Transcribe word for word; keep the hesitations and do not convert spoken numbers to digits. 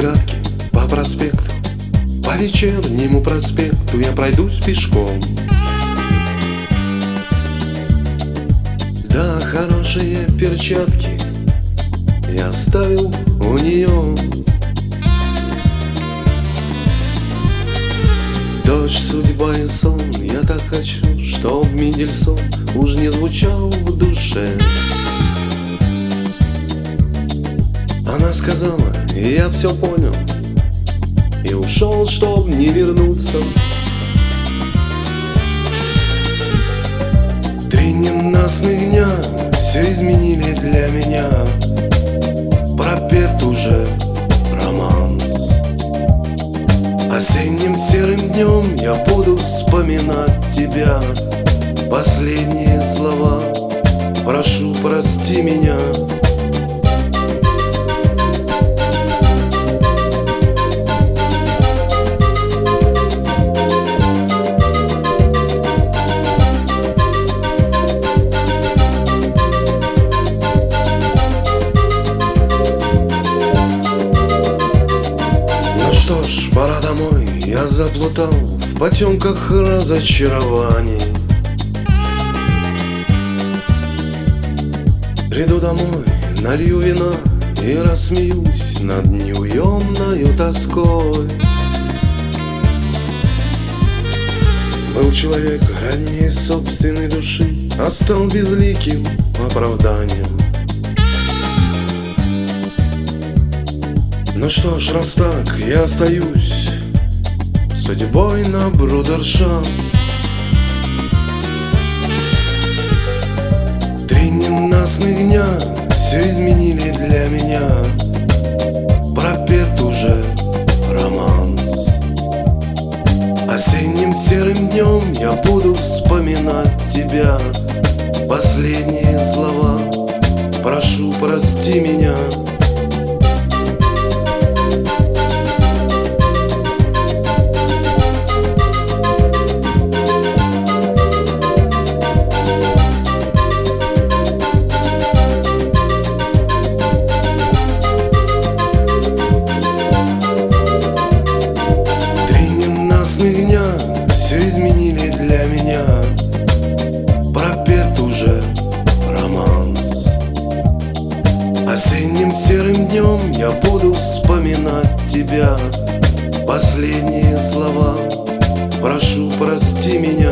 оградке по проспекту, по вечернему проспекту я пройдусь пешком. Да, хорошие перчатки я оставил у нее. Дождь, судьба и сон, я так хочу, чтоб Мендельсон уж не звучал в душе. Она сказала, и я все понял, и ушел, чтоб не вернуться. Три ненастных дня все изменили для меня. Пропет уже романс. Осенним серым днем я буду вспоминать тебя. Последние слова: прошу, прости меня. Что ж, пора домой, я заплутал в потемках разочарований. Приду домой, налью вина и рассмеюсь над неуемною тоской. Был человек роднее собственной души, а стал безликим оправданием. Ну что ж, раз так, я остаюсь судьбой на брудершафт. Три ненастных дня все изменили для меня. Пропет уже романс. Осенним серым днем я буду вспоминать тебя. Последние слова: прошу, прости меня. Дня все изменили для меня. Пропет уже романс. Осенним серым днем я буду вспоминать тебя. Последние слова: прошу, прости меня.